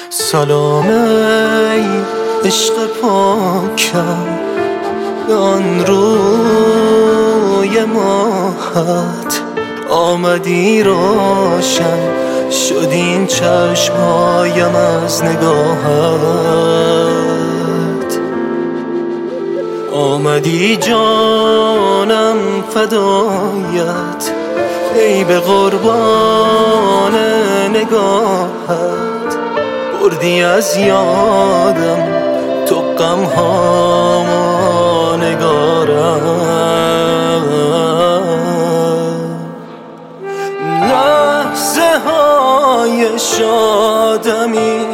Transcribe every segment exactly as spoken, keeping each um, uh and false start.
سلام ای عشق پاکم به آن روی ماهت، آمدی روشن شد این چشمهایم از نگاهت. آمدی جانم فدایت ای به قربان نگاهت، بردی از یادم تو غمهامو نگارم. لحظه های شادمی،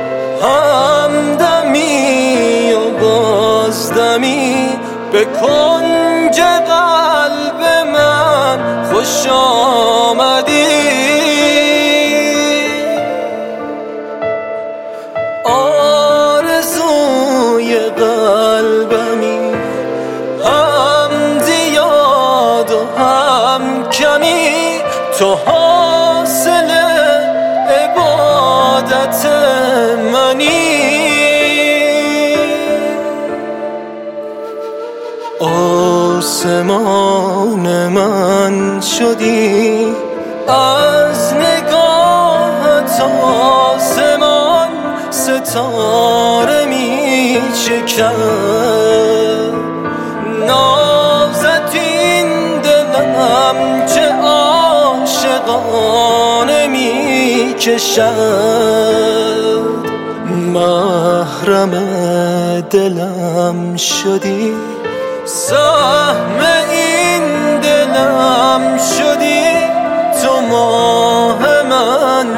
همدمی و بازدمی، به کنج قلب من خوش آمدی. آرزوی قلبمی، هم زیاد و هم کمی، تو حاصل عبادت منی. آسمان من شدی از نگاهت، آسمان ستاره می چکد، نازت این دلم چه عاشقانه می کشد. محرم دلم شدی، سهم این دلم شدی، تو ماه من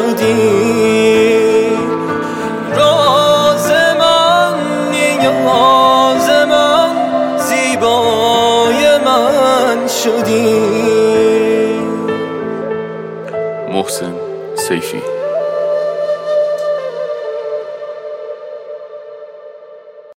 شدی، راز من، نیاز من، زیبای من شدی. محسن سیفی.